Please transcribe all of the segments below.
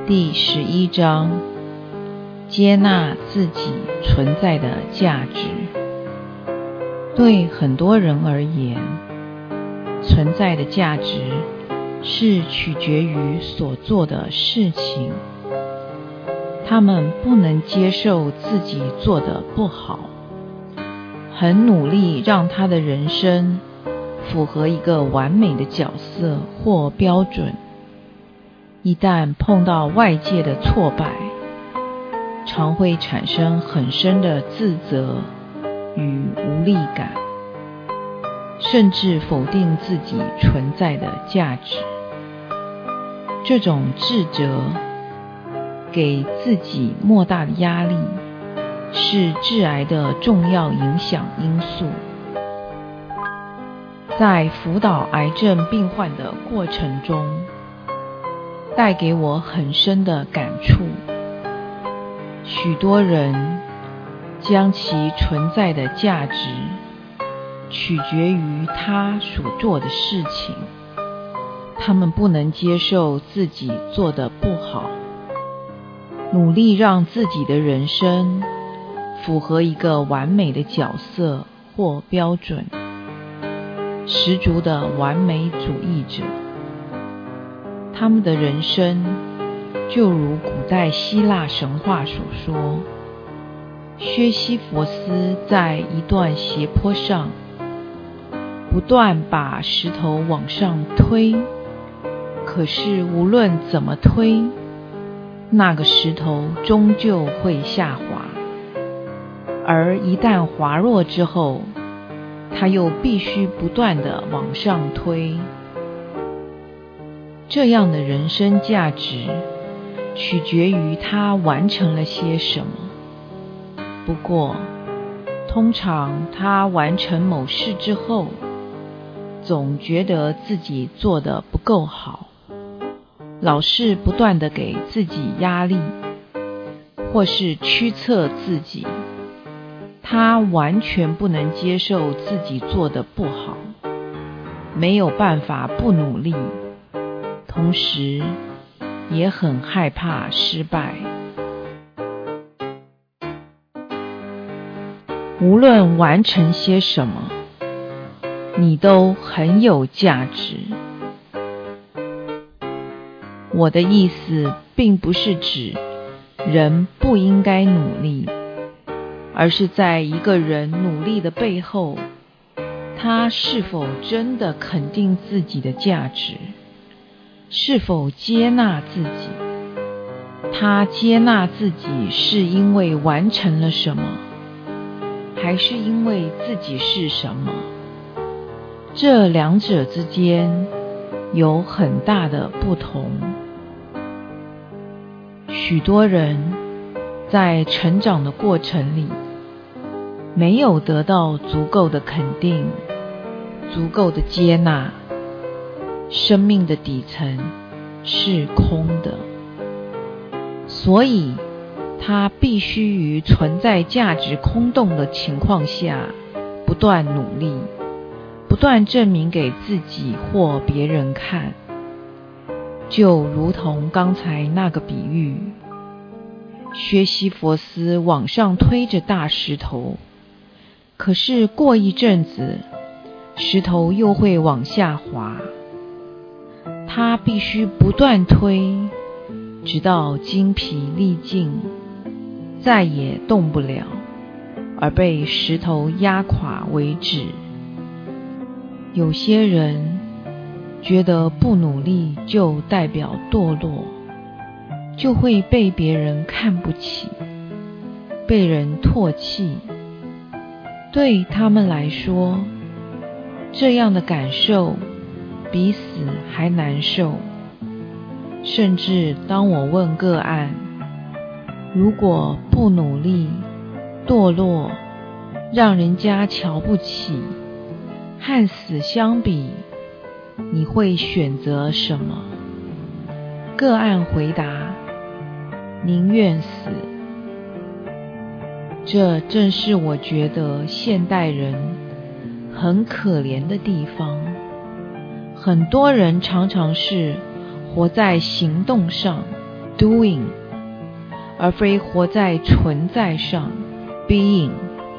第11章，接纳自己存在的价值。对很多人而言，存在的价值是取决于所做的事情。他们不能接受自己做得不好，很努力让他的人生符合一个完美的角色或标准。一旦碰到外界的挫败，常会产生很深的自责与无力感，甚至否定自己存在的价值。这种自责给自己莫大的压力，是致癌的重要影响因素。在辅导癌症病患的过程中，带给我很深的感触。许多人将其存在的价值取决于他所做的事情，他们不能接受自己做得不好，努力让自己的人生符合一个完美的角色或标准，十足的完美主义者。他们的人生就如古代希腊神话所说，薛西弗斯在一段斜坡上不断把石头往上推，可是无论怎么推，那个石头终究会下滑，而一旦滑落之后，他又必须不断地往上推。这样的人生价值取决于他完成了些什么。不过，通常他完成某事之后，总觉得自己做得不够好，老是不断地给自己压力，或是驱策自己。他完全不能接受自己做得不好，没有办法不努力，同时也很害怕失败。无论完成些什么，你都很有价值。我的意思并不是指人不应该努力，而是在一个人努力的背后，他是否真的肯定自己的价值，是否接纳自己？他接纳自己是因为完成了什么，还是因为自己是什么？这两者之间有很大的不同。许多人在成长的过程里，没有得到足够的肯定，足够的接纳，生命的底层是空的，所以他必须于存在价值空洞的情况下不断努力，不断证明给自己或别人看。就如同刚才那个比喻，薛西弗斯往上推着大石头，可是过一阵子，石头又会往下滑。他必须不断推，直到精疲力尽，再也动不了，而被石头压垮为止。有些人觉得不努力就代表堕落，就会被别人看不起，被人唾弃。对他们来说，这样的感受比死还难受。甚至当我问个案，如果不努力，堕落，让人家瞧不起，和死相比，你会选择什么？个案回答，宁愿死。这正是我觉得现代人很可怜的地方。很多人常常是活在行动上， doing， 而非活在存在上 being。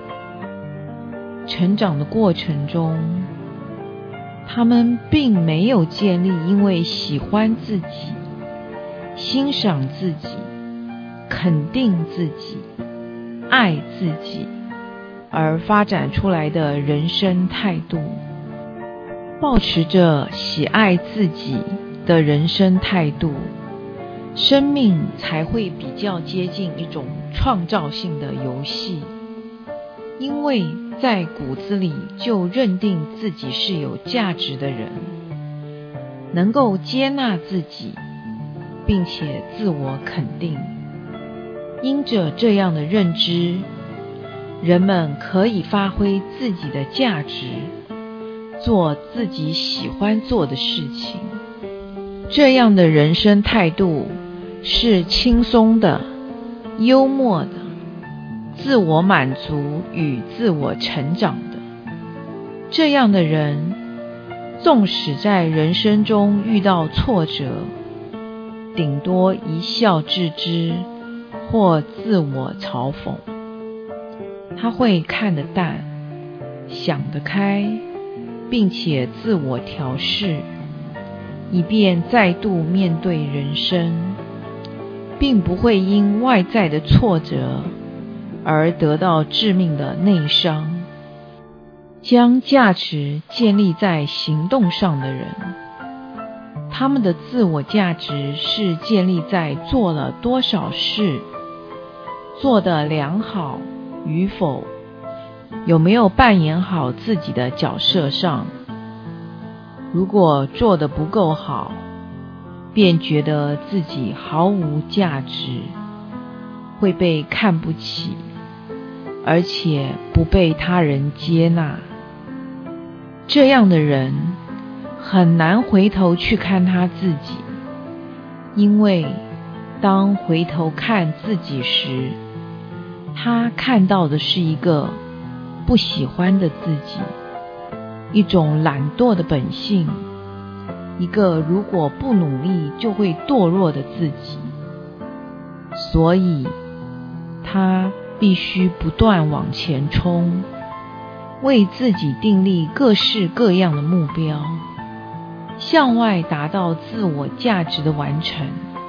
成长的过程中，他们并没有建立因为喜欢自己、欣赏自己、肯定自己、爱自己而发展出来的人生态度。抱持着喜爱自己的人生态度，生命才会比较接近一种创造性的游戏，因为在骨子里就认定自己是有价值的人，能够接纳自己，并且自我肯定。因着这样的认知，人们可以发挥自己的价值，做自己喜欢做的事情。这样的人生态度是轻松的、幽默的、自我满足与自我成长的。这样的人，纵使在人生中遇到挫折，顶多一笑置之，或自我嘲讽。他会看得淡，想得开，并且自我调试，以便再度面对人生，并不会因外在的挫折而得到致命的内伤。将价值建立在行动上的人，他们的自我价值是建立在做了多少事、做得良好与否、有没有扮演好自己的角色上。如果做得不够好，便觉得自己毫无价值，会被看不起，而且不被他人接纳。这样的人很难回头去看他自己，因为当回头看自己时，他看到的是一个不喜欢的自己，一种懒惰的本性，一个如果不努力就会堕落的自己。所以他必须不断往前冲，为自己订立各式各样的目标，向外达到自我价值的完成。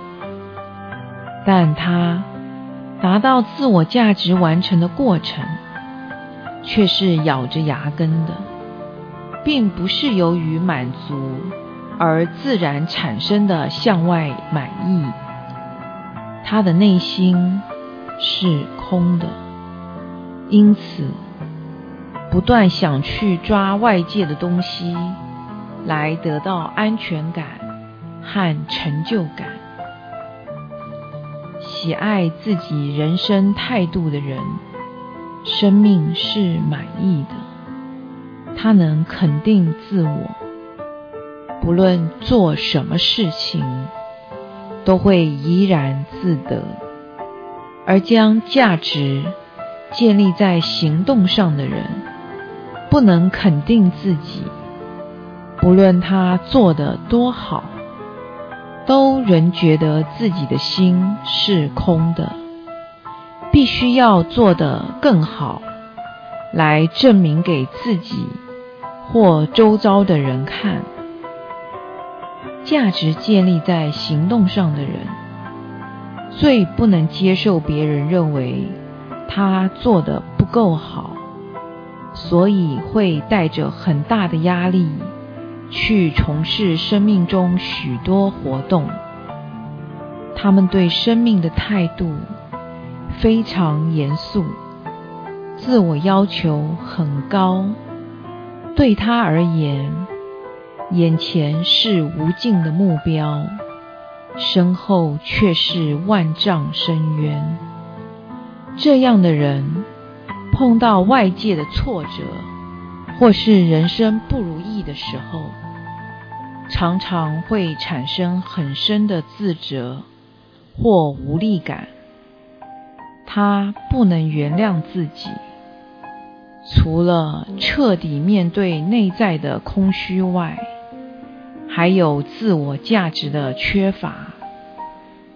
但他达到自我价值完成的过程，却是咬着牙根的，并不是由于满足而自然产生的向外满意。他的内心是空的，因此不断想去抓外界的东西来得到安全感和成就感。喜爱自己人生态度的人，生命是满意的，他能肯定自我，不论做什么事情都会怡然自得。而将价值建立在行动上的人，不能肯定自己，不论他做得多好，都仍觉得自己的心是空的，必须要做得更好，来证明给自己或周遭的人看。价值建立在行动上的人，最不能接受别人认为他做得不够好，所以会带着很大的压力去从事生命中许多活动。他们对生命的态度非常严肃，自我要求很高。对他而言，眼前是无尽的目标，身后却是万丈深渊。这样的人碰到外界的挫折，或是人生不如意的时候，常常会产生很深的自责或无力感。他不能原谅自己，除了彻底面对内在的空虚外，还有自我价值的缺乏。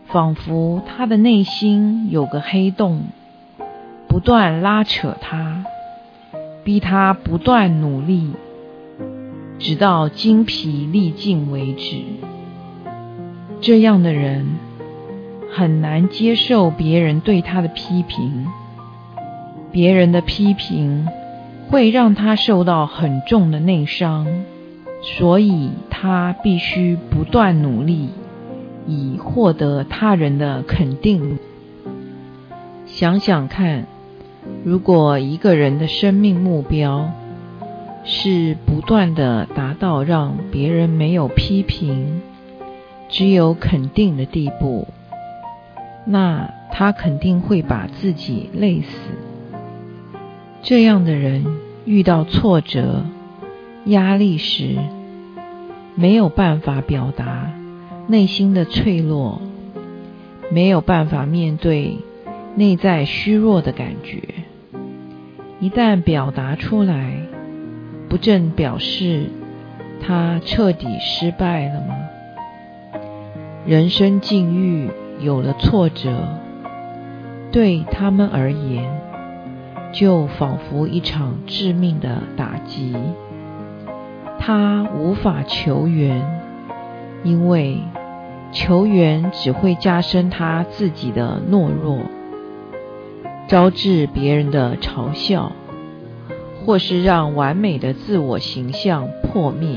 仿佛他的内心有个黑洞，不断拉扯他，逼他不断努力，直到精疲力尽为止。这样的人很难接受别人对他的批评，别人的批评会让他受到很重的内伤，所以他必须不断努力，以获得他人的肯定。想想看，如果一个人的生命目标是不断地达到让别人没有批评，只有肯定的地步，那他肯定会把自己累死。这样的人遇到挫折、压力时，没有办法表达内心的脆弱，没有办法面对内在虚弱的感觉。一旦表达出来，不正表示他彻底失败了吗？人生境遇有了挫折，对他们而言，就仿佛一场致命的打击。他无法求援，因为求援只会加深他自己的懦弱，招致别人的嘲笑，或是让完美的自我形象破灭。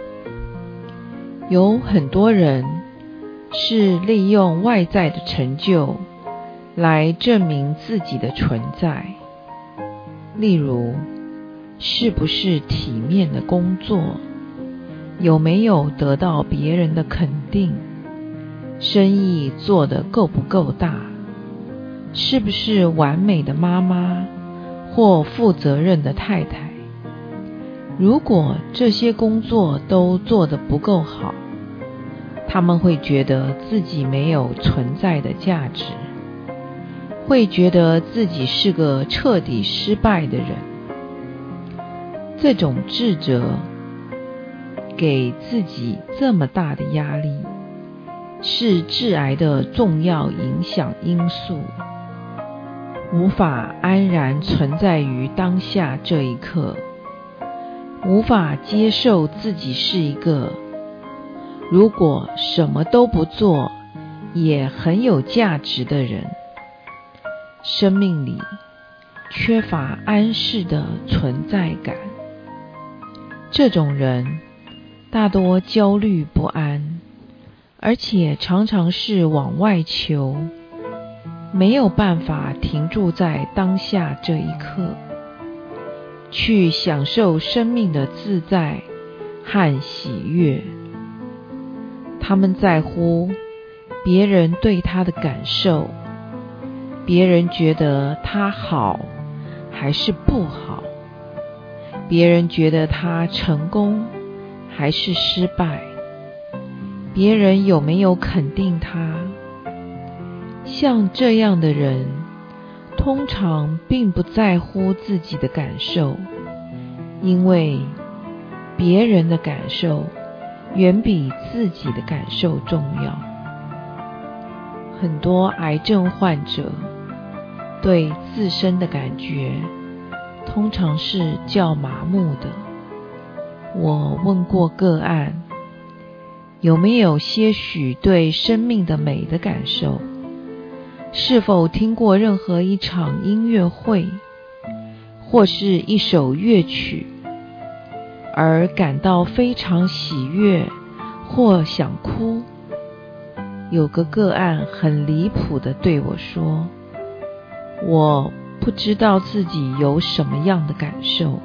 有很多人是利用外在的成就来证明自己的存在，例如是不是体面的工作，有没有得到别人的肯定，生意做得够不够大，是不是完美的妈妈或负责任的太太。如果这些工作都做得不够好，他们会觉得自己没有存在的价值，会觉得自己是个彻底失败的人。这种自责给自己这么大的压力，是致癌的重要影响因素，无法安然存在于当下这一刻，无法接受自己是一个如果什么都不做也很有价值的人。生命里缺乏安适的存在感，这种人大多焦虑不安，而且常常是往外求，没有办法停住在当下这一刻，去享受生命的自在和喜悦。他们在乎别人对他的感受，别人觉得他好还是不好，别人觉得他成功还是失败，别人有没有肯定他。像这样的人，通常并不在乎自己的感受，因为别人的感受远比自己的感受重要。很多癌症患者对自身的感觉通常是较麻木的。我问过个案，有没有些许对生命的美的感受？是否听过任何一场音乐会，或是一首乐曲，而感到非常喜悦或想哭？有个个案很离谱地对我说，我不知道自己有什么样的感受。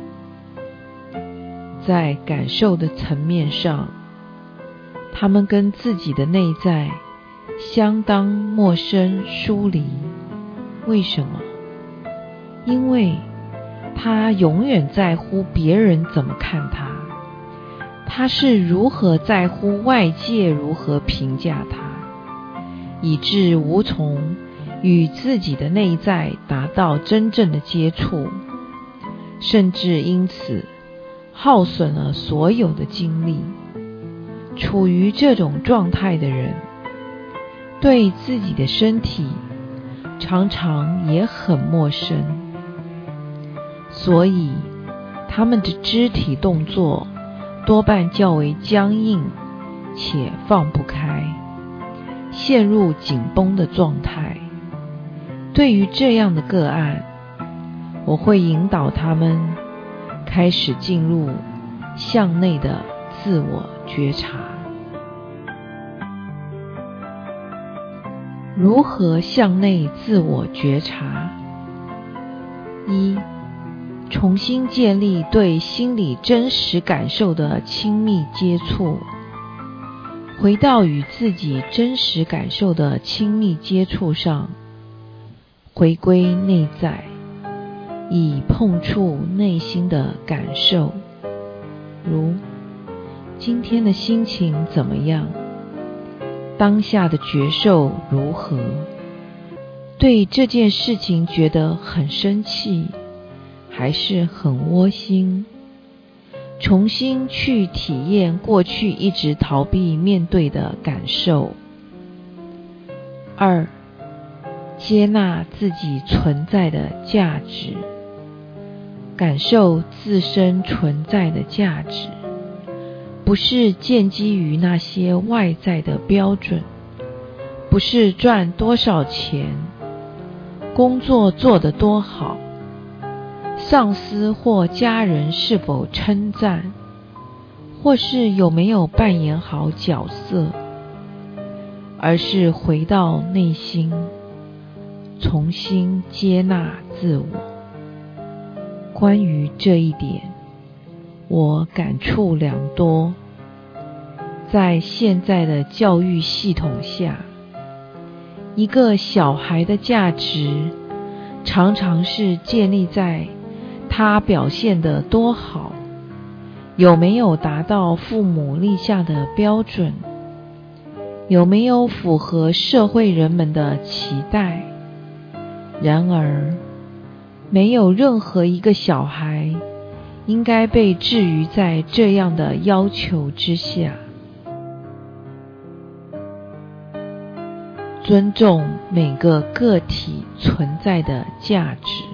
在感受的层面上，他们跟自己的内在相当陌生疏离。为什么？因为他永远在乎别人怎么看他，他是如何在乎外界如何评价他，以致无从与自己的内在达到真正的接触，甚至因此耗损了所有的精力。处于这种状态的人， 对自己的身体常常也很陌生，所以他们的肢体动作多半较为僵硬且放不开，陷入紧绷的状态。对于这样的个案，我会引导他们开始进入向内的自我觉察。如何向内自我觉察？1. 重新建立对心理真实感受的亲密接触。回到与自己真实感受的亲密接触上，回归内在，以碰触内心的感受，如今天的心情怎么样？当下的觉受如何？对这件事情觉得很生气，还是很窝心？重新去体验过去一直逃避面对的感受。2. 接纳自己存在的价值，感受自身存在的价值，不是建基于那些外在的标准，不是赚多少钱，工作做得多好，上司或家人是否称赞，或是有没有扮演好角色，而是回到内心，重新接纳自我。关于这一点，我感触良多。在现在的教育系统下，一个小孩的价值常常是建立在他表现得多好，有没有达到父母立下的标准，有没有符合社会人们的期待。然而，没有任何一个小孩应该被置于在这样的要求之下。尊重每个个体存在的价值。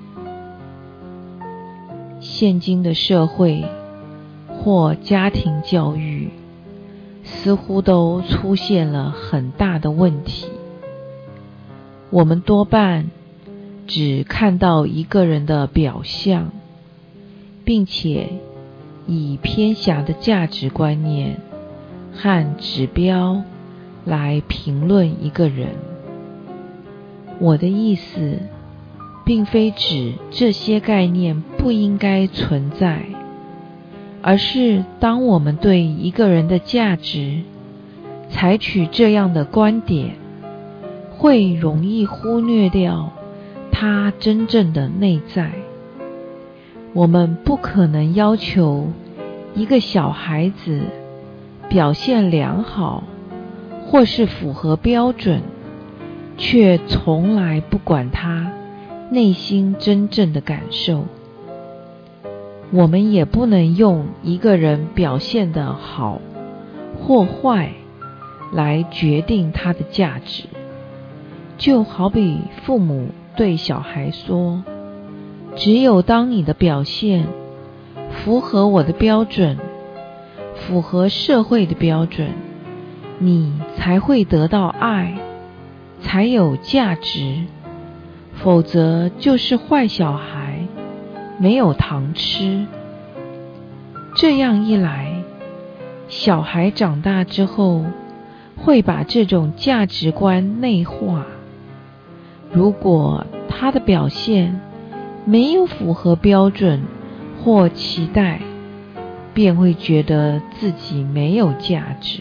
现今的社会或家庭教育似乎都出现了很大的问题。我们多半只看到一个人的表象，并且以偏狭的价值观念和指标来评论一个人。我的意思并非指这些概念不应该存在，而是当我们对一个人的价值采取这样的观点，会容易忽略掉他真正的内在。我们不可能要求一个小孩子表现良好或是符合标准，却从来不管他内心真正的感受。我们也不能用一个人表现得好或坏来决定他的价值。就好比父母对小孩说，只有当你的表现符合我的标准，符合社会的标准，你才会得到爱，才有价值，否则就是坏小孩，没有糖吃。这样一来，小孩长大之后会把这种价值观内化。如果他的表现没有符合标准或期待，便会觉得自己没有价值。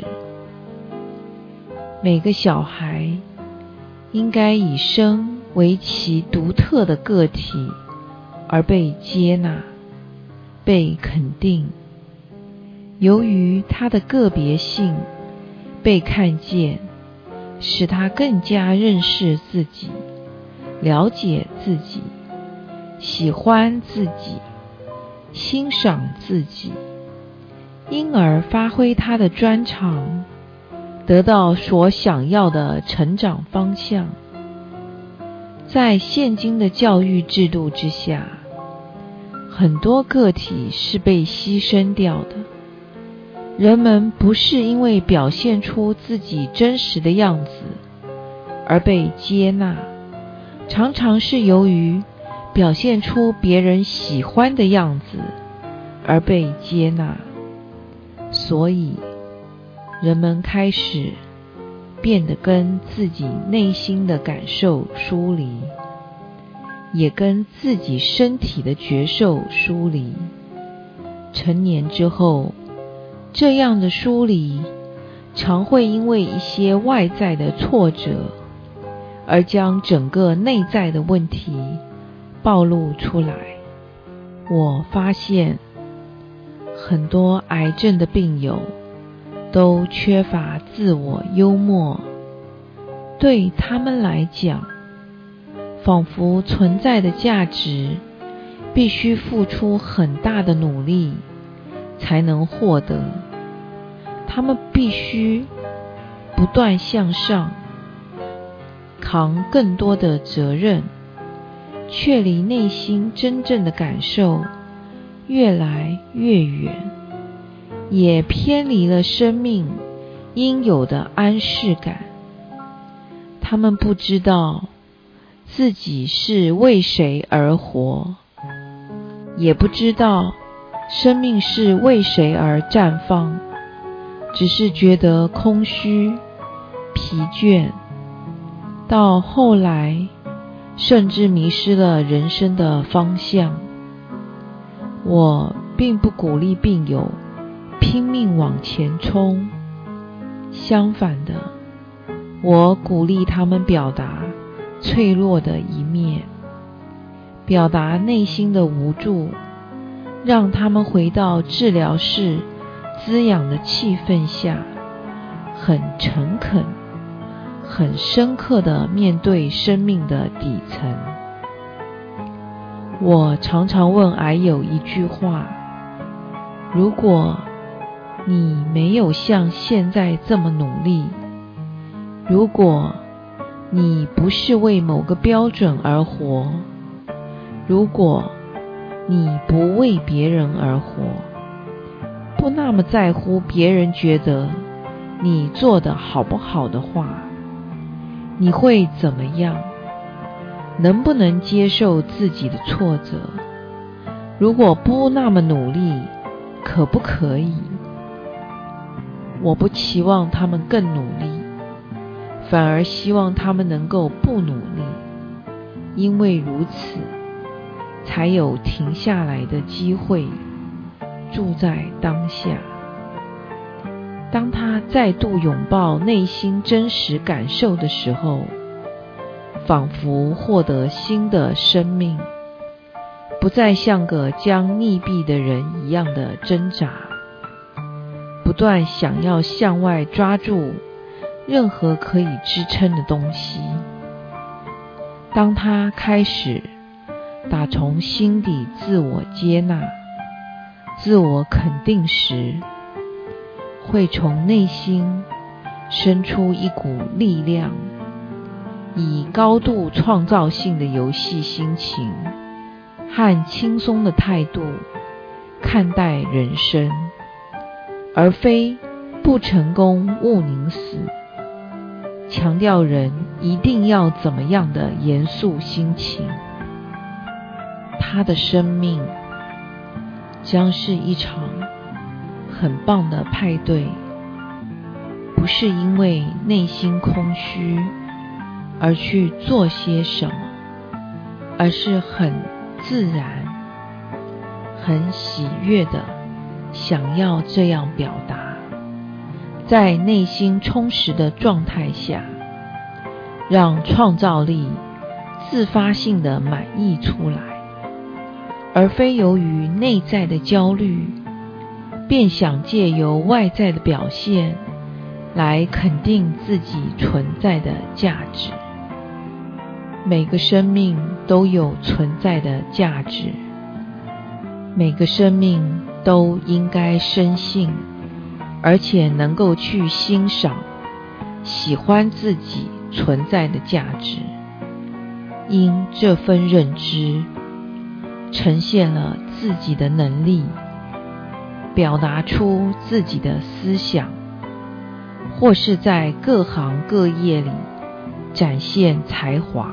每个小孩应该以生为其独特的个体而被接纳、被肯定。由于他的个别性被看见，使他更加认识自己，了解自己，喜欢自己，欣赏自己，因而发挥他的专长， 得到所想要的成长方向。在现今的教育制度之下，很多个体是被牺牲掉的。人们不是因为表现出自己真实的样子而被接纳，常常是由于表现出别人喜欢的样子而被接纳。所以人们开始变得跟自己内心的感受疏离，也跟自己身体的觉受疏离。成年之后，这样的疏离常会因为一些外在的挫折而将整个内在的问题暴露出来。我发现很多癌症的病友都缺乏自我幽默，对他们来讲，仿佛存在的价值必须付出很大的努力才能获得。他们必须不断向上，扛更多的责任，却离内心真正的感受越来越远，也偏离了生命应有的安适感。他们不知道自己是为谁而活，也不知道生命是为谁而绽放，只是觉得空虚、疲倦，到后来甚至迷失了人生的方向。我并不鼓励病友拼命往前冲，相反的，我鼓励他们表达脆弱的一面，表达内心的无助，让他们回到治疗室滋养的气氛下，很诚恳、很深刻地面对生命的底层。我常常问癌友一句话：如果你没有像现在这么努力，如果你不是为某个标准而活，如果你不为别人而活，不那么在乎别人觉得你做得好不好的话，你会怎么样？能不能接受自己的挫折？如果不那么努力，可不可以？我不期望他们更努力，反而希望他们能够不努力，因为如此才有停下来的机会，住在当下。当他再度拥抱内心真实感受的时候，仿佛获得新的生命，不再像个将溺毙的人一样的挣扎，不断想要向外抓住任何可以支撑的东西。当他开始打从心底自我接纳、自我肯定时，会从内心生出一股力量，以高度创造性的游戏心情和轻松的态度看待人生，而非不成功勿宁死，强调人一定要怎么样的严肃心情。他的生命将是一场很棒的派对，不是因为内心空虚而去做些什么，而是很自然、很喜悦的想要这样表达，在内心充实的状态下，让创造力自发性的满溢出来，而非由于内在的焦虑，便想借由外在的表现来肯定自己存在的价值。每个生命都有存在的价值，每个生命都应该深信，而且能够去欣赏喜欢自己存在的价值。因这份认知呈现了自己的能力，表达出自己的思想，或是在各行各业里展现才华。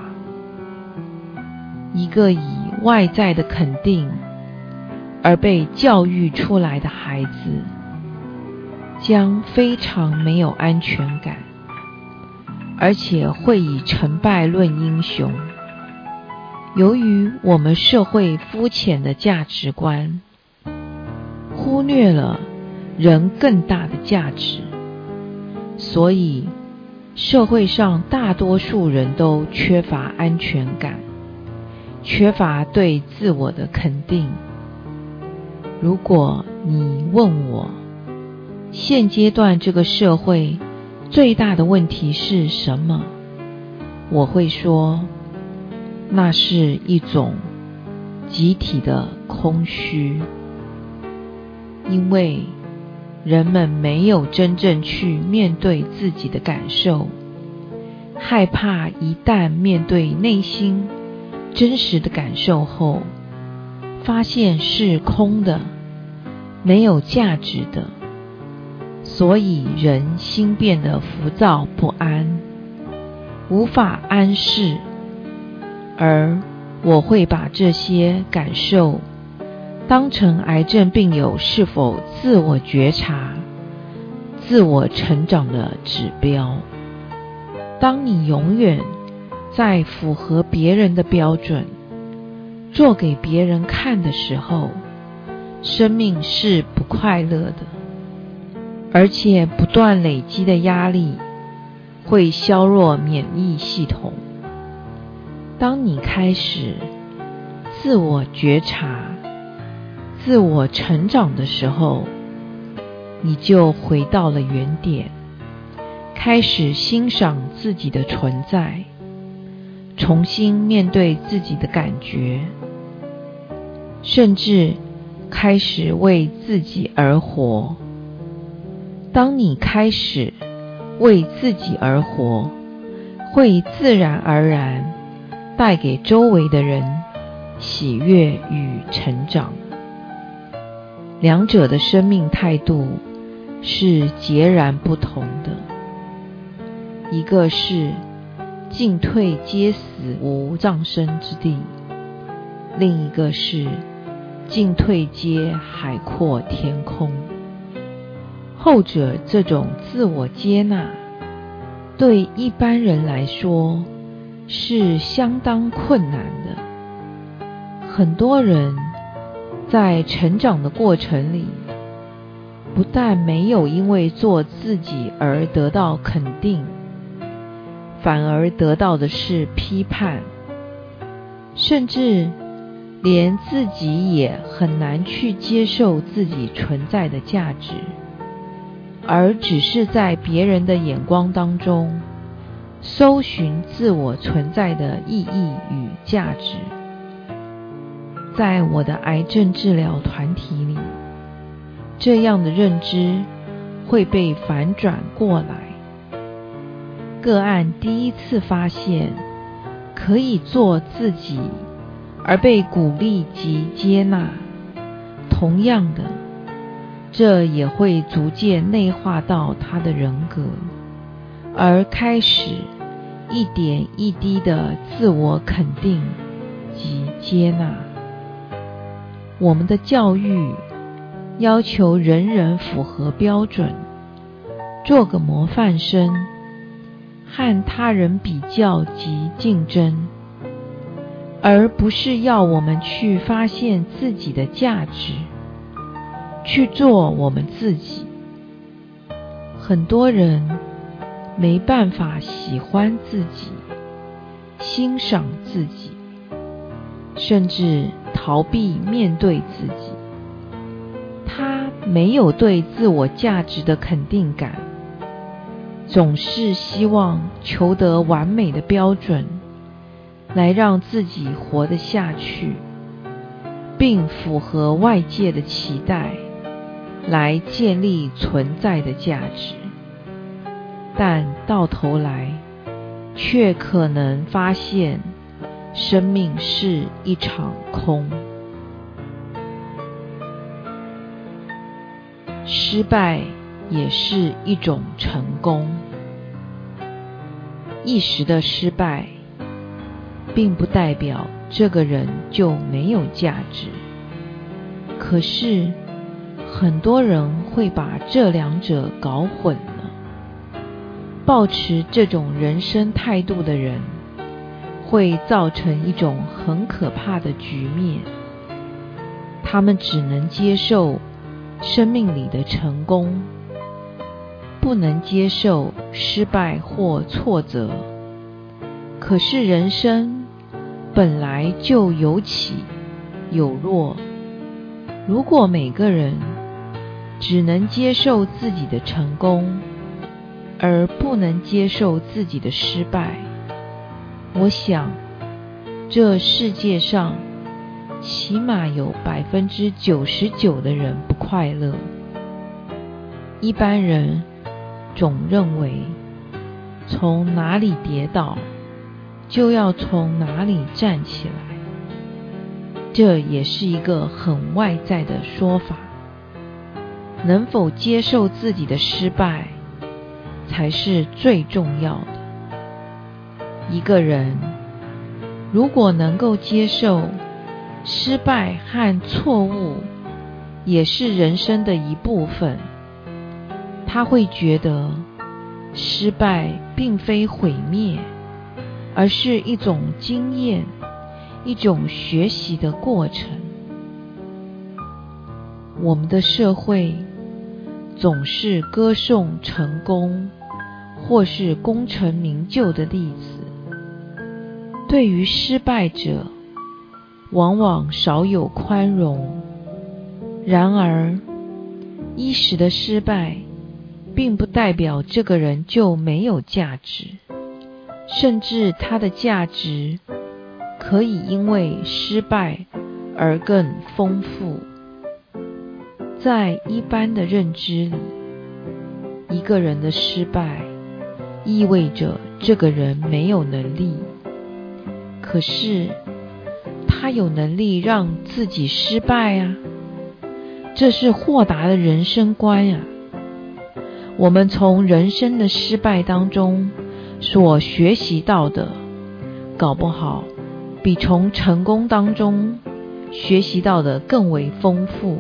一个以外在的肯定而被教育出来的孩子，将非常没有安全感，而且会以成败论英雄。由于我们社会肤浅的价值观，忽略了人更大的价值，所以社会上大多数人都缺乏安全感，缺乏对自我的肯定。如果你问我，现阶段这个社会最大的问题是什么？我会说，那是一种集体的空虚，因为人们没有真正去面对自己的感受，害怕一旦面对内心真实的感受后，发现是空的，没有价值的，所以人心变得浮躁不安，无法安适。而我会把这些感受当成癌症病友是否自我觉察、自我成长的指标。当你永远在符合别人的标准，做给别人看的时候，生命是不快乐的，而且不断累积的压力会削弱免疫系统。当你开始自我觉察、自我成长的时候，你就回到了原点，开始欣赏自己的存在，重新面对自己的感觉，甚至开始为自己而活。当你开始为自己而活，会自然而然带给周围的人喜悦与成长。两者的生命态度是截然不同的，一个是进退皆死无葬身之地，另一个是进退皆海阔天空。后者这种自我接纳，对一般人来说是相当困难的。很多人在成长的过程里，不但没有因为做自己而得到肯定，反而得到的是批判，甚至连自己也很难去接受自己存在的价值，而只是在别人的眼光当中搜寻自我存在的意义与价值。在我的癌症治疗团体里，这样的认知会被反转过来。个案第一次发现可以做自己，而被鼓励及接纳，同样的，这也会逐渐内化到他的人格，而开始一点一滴的自我肯定及接纳。我们的教育要求人人符合标准，做个模范生，和他人比较及竞争，而不是要我们去发现自己的价值，去做我们自己。很多人没办法喜欢自己，欣赏自己，甚至逃避面对自己。他没有对自我价值的肯定感，总是希望求得完美的标准，来让自己活得下去，并符合外界的期待，来建立存在的价值。 但到头来却可能发现生命是一场空。失败也是一种成功。一时的失败并不代表这个人就没有价值，可是很多人会把这两者搞混了。抱持这种人生态度的人，会造成一种很可怕的局面。他们只能接受生命里的成功，不能接受失败或挫折。可是人生本来就有起有落，如果每个人只能接受自己的成功，而不能接受自己的失败，我想这世界上起码有99%的人不快乐。一般人总认为从哪里跌倒就要从哪里站起来，这也是一个很外在的说法。能否接受自己的失败才是最重要的。一个人如果能够接受失败和错误也是人生的一部分，他会觉得失败并非毁灭，而是一种经验，一种学习的过程。我们的社会总是歌颂成功或是功成名就的例子，对于失败者往往少有宽容。然而一时的失败并不代表这个人就没有价值，甚至他的价值可以因为失败而更丰富。在一般的认知里，一个人的失败意味着这个人没有能力，可是他有能力让自己失败啊，这是豁达的人生观啊。我们从人生的失败当中所学习到的，搞不好比从成功当中学习到的更为丰富。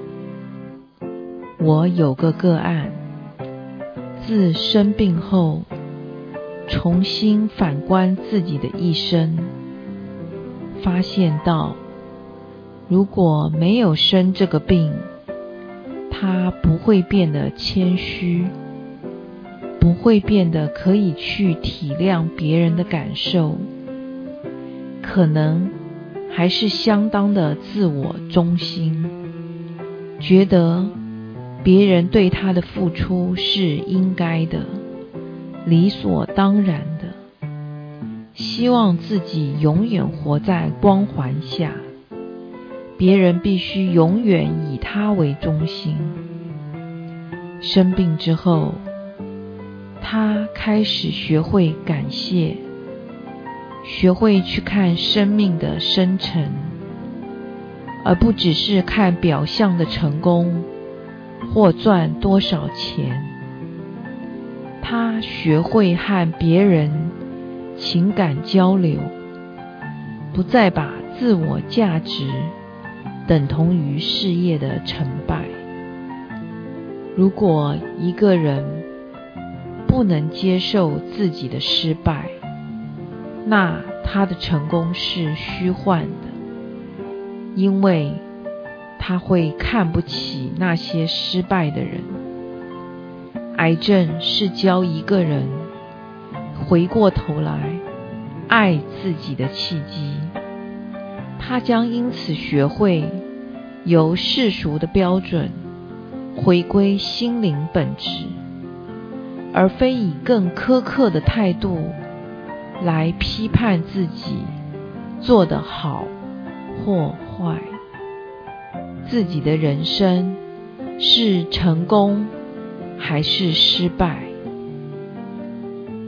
我有个个案，自生病后重新反观自己的一生，发现到如果没有生这个病，他不会变得谦虚，不会变得可以去体谅别人的感受，可能还是相当的自我中心，觉得别人对他的付出是应该的，理所当然的，希望自己永远活在光环下，别人必须永远以他为中心。生病之后，他开始学会感谢，学会去看生命的深沉，而不只是看表象的成功或赚多少钱。他学会和别人情感交流，不再把自我价值等同于事业的成败。如果一个人不能接受自己的失败，那他的成功是虚幻的，因为他会看不起那些失败的人。癌症是教一个人回过头来爱自己的契机，他将因此学会由世俗的标准回归心灵本质，而非以更苛刻的态度来批判自己做得好或坏。自己的人生是成功还是失败，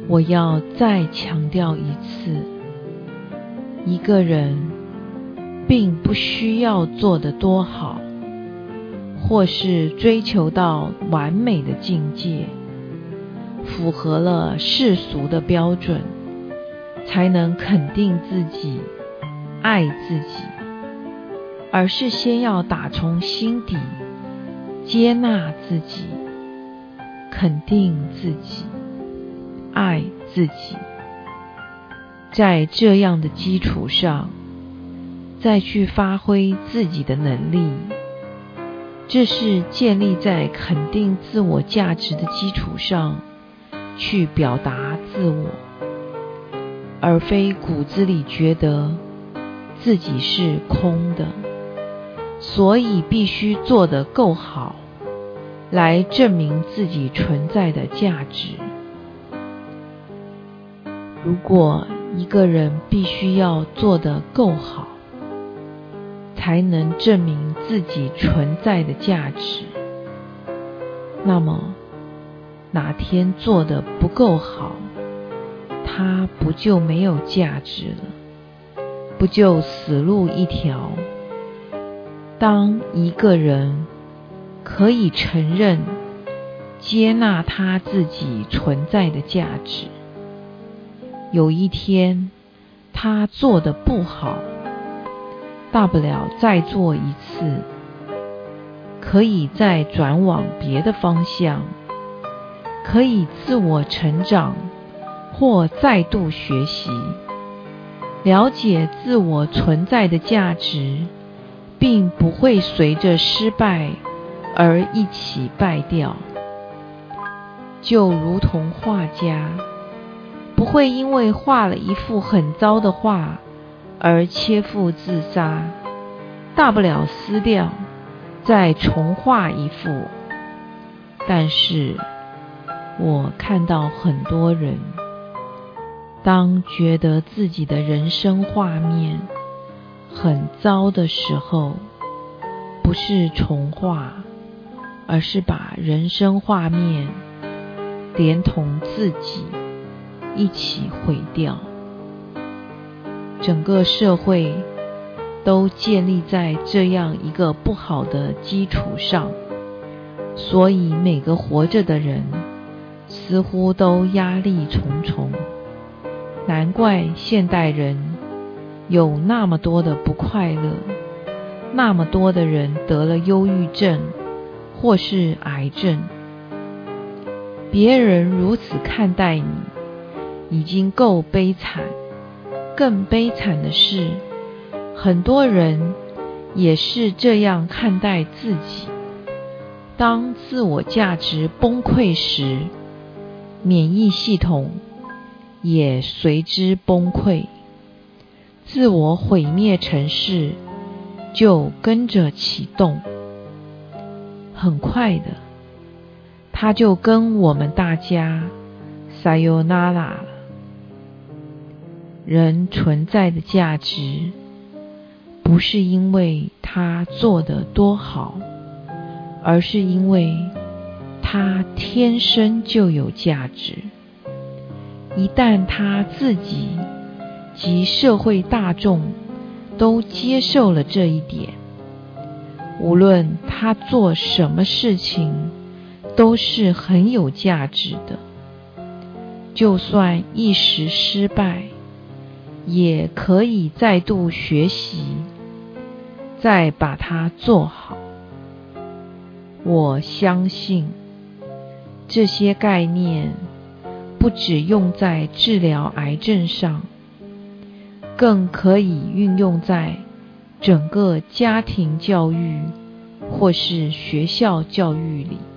我要再强调一次，一个人并不需要做得多好，或是追求到完美的境界，符合了世俗的标准，才能肯定自己、爱自己，而是先要打从心底接纳自己，肯定自己，爱自己。在这样的基础上，再去发挥自己的能力，这是建立在肯定自我价值的基础上去表达自我，而非骨子里觉得自己是空的，所以必须做得够好，来证明自己存在的价值。如果一个人必须要做得够好，才能证明自己存在的价值，那么哪天做得不够好，他不就没有价值了，不就死路一条？当一个人可以承认、接纳他自己存在的价值，有一天他做得不好，大不了再做一次，可以再转往别的方向，可以自我成长或再度学习，了解自我存在的价值，并不会随着失败而一起败掉。就如同画家，不会因为画了一幅很糟的画而切腹自杀，大不了撕掉，再重画一幅。但是我看到很多人，当觉得自己的人生画面很糟的时候，不是重画，而是把人生画面连同自己一起毁掉。整个社会都建立在这样一个不好的基础上，所以每个活着的人似乎都压力重重。难怪现代人有那么多的不快乐，那么多的人得了忧郁症或是癌症。别人如此看待你，已经够悲惨，更悲惨的是，很多人也是这样看待自己。当自我价值崩溃时，免疫系统也随之崩溃，自我毁灭程式就跟着启动。很快的，它就跟我们大家撒由那拉了。人存在的价值，不是因为他做得多好，而是因为他天生就有价值。一旦他自己及社会大众都接受了这一点，无论他做什么事情都是很有价值的，就算一时失败，也可以再度学习，再把它做好。我相信这些概念不只用在治疗癌症上，更可以运用在整个家庭教育或是学校教育里。